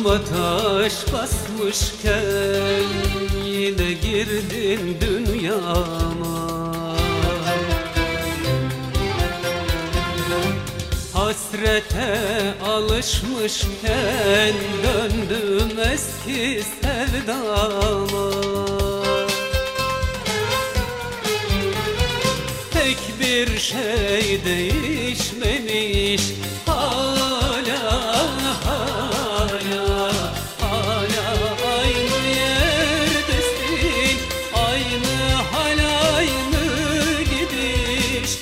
Ruhuma taş basmışken yine girdin dünyama. Hasrete alışmışken döndüm eski sevdama. Tek bir şey değişmemiş hala aynı yerdesin. Aynı hal, aynı gidiş.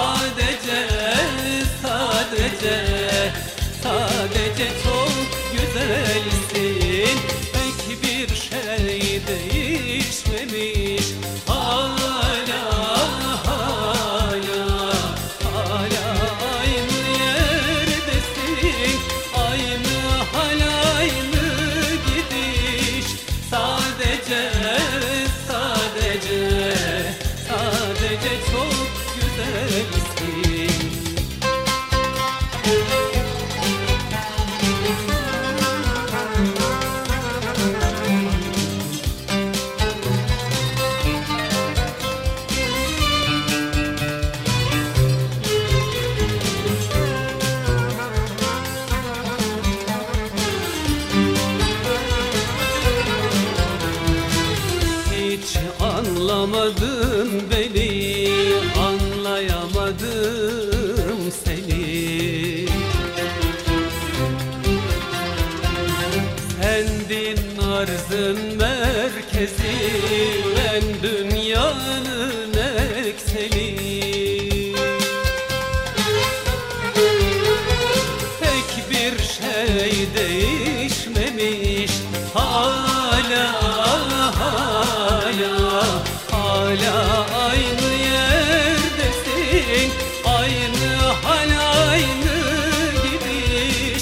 Sadece çok güzelsin. Tek bir şey değişmemiş hala aynı yerdesin. Aynı hal, aynı gidiş. Sadece çok güzelsin. Hiç anlamadın beni, anlayamadım seni. Sendin arzın merkezi, ben dünyanın ekseni. Tek bir şey değişmemiş hala aynı yerdesin. Aynı hal, aynı gidiş.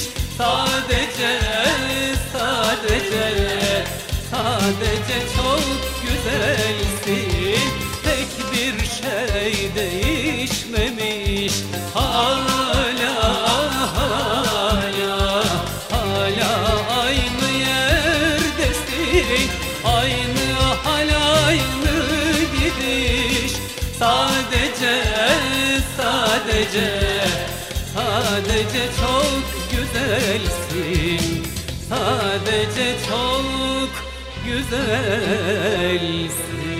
Sadece çok güzelsin. Tek bir şey değişmemiş hala aynı yerdesin. Aynı hal, aynı gidiş. Sadece çok güzelsin. Sadece çok güzelsin.